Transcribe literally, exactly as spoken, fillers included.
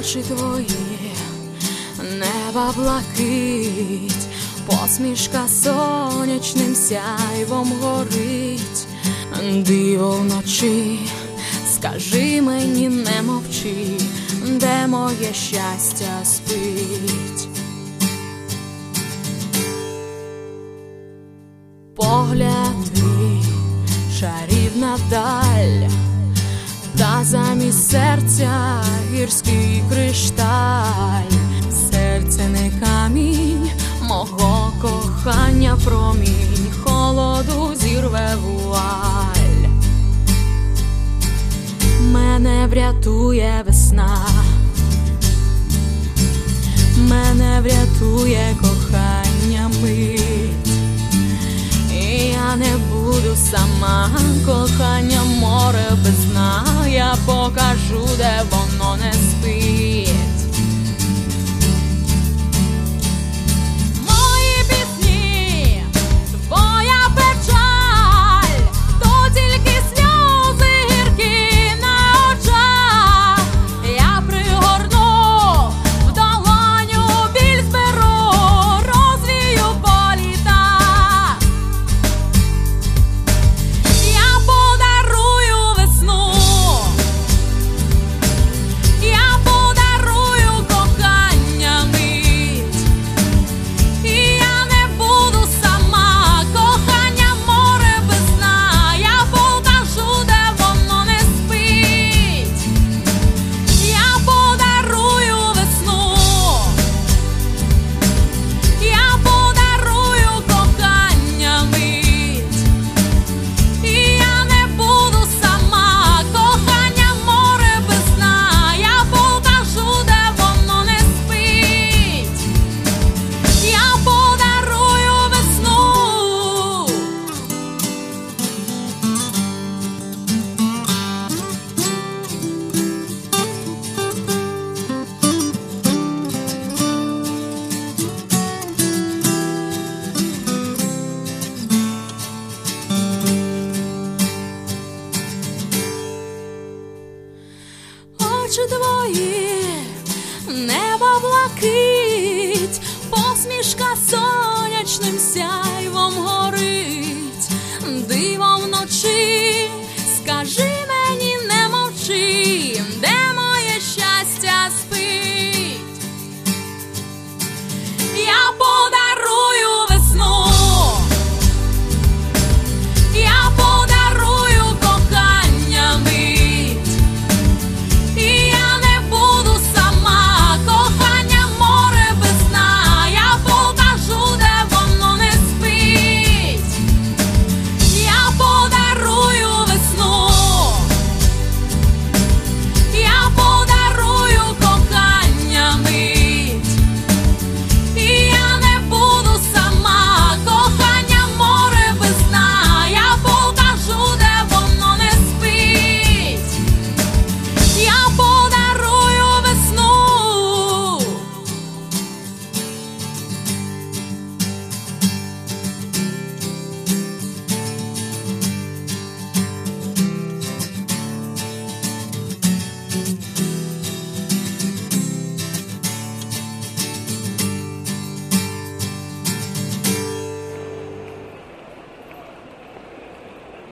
Очі твої, неба блакить, посмішка сонячним сяйвом горить. Диво вночі, скажи мені, не мовчи, де моє щастя спить. Погляд твій, чарівна даль, та замість серця гірський кришталь. Серце не камінь, мого кохання промінь, холоду зірве вуаль. Мене врятує весна, мене врятує кохання мить. І я не буду сама, кохання море без дна, я покажу, де воно не спить. Мої пісні, твоя печаль, то тільки сльози гіркі на очах. Я пригорну, в долоню біль зберу, розвію по літах. Я подарую весну, я подарую кохання мить. І я не буду сама, кохання море без дна, я покажу, де воно не спить. Я подарую весну, я подарую кохання мить. І я не буду сама, кохання море без дна, я покажу, де воно не спить. Я подарую весну. Очі твої, неба блакить, посмішка сонячним